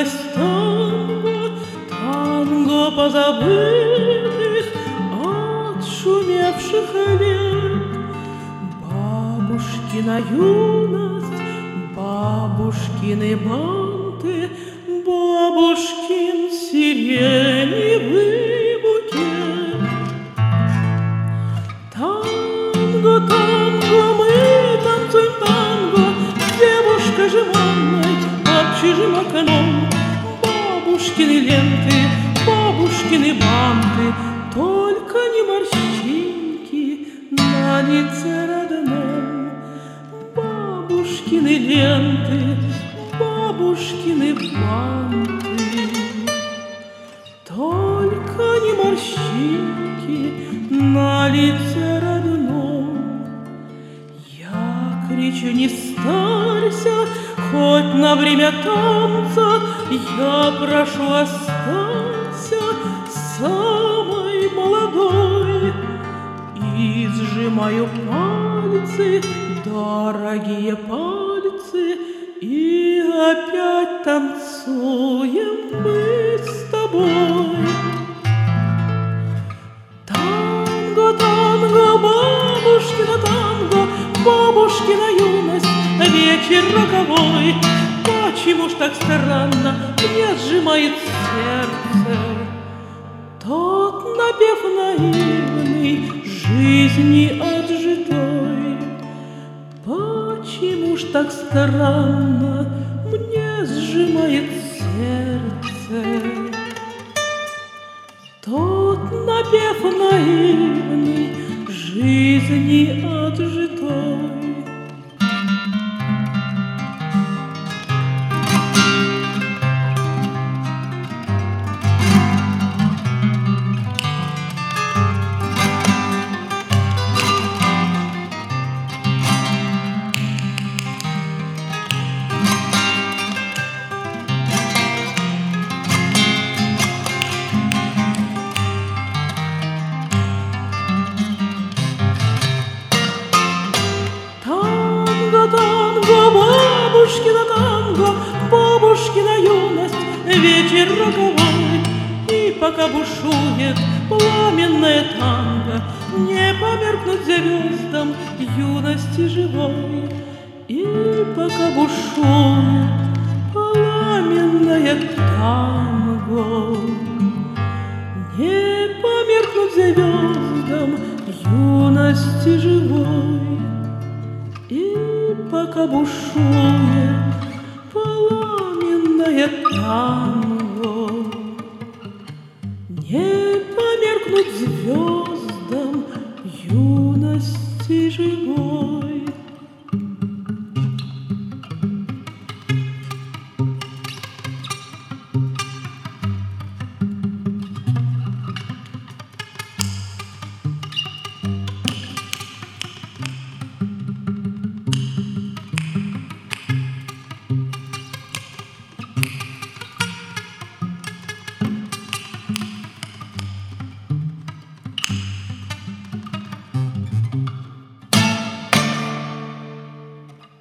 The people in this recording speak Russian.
Родилось танго, танго позабытых, отшумевших лет. Бабушкина юность, бабушкины банты, бабушкин сиреневый букет. Танго, танго, мы танцуем танго, девушка же мамой под чужим окном. Бабушкины ленты, бабушкины банты, только не морщинки на лице родном. Бабушкины ленты, бабушкины банты, только не морщинки на лице родном. Я кричу: не старься, хоть на время танца, я прошу, останься самой молодой. И сжимаю пальцы, дорогие пальцы, и опять танцуем мы с тобой. Танго, танго, бабушкина танго, бабушкина юность, вечер роковой. Почему ж так странно мне сжимает сердце тот напев наивный жизни отжитой? Почему ж так странно мне сжимает сердце тот напев наивный жизни отжитой? Бабушкина танго, бабушкина юность, вечер роковой. И пока бушует пламенное танго, не померкнуть звездам юности живой. И пока бушует пламенное танго, не померкнуть звездам юности живой. И пока бушует пламенное танго, не померкнуть звездам юности живой.